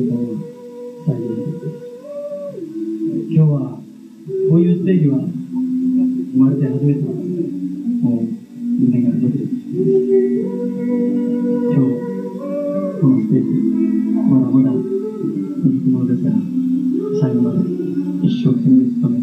方を再現して、今日はこういうステージは生まれて初めてなので、もう胸がドキドキしています。今日このステージまだまだ未熟者ですが、最後まで一生懸命努め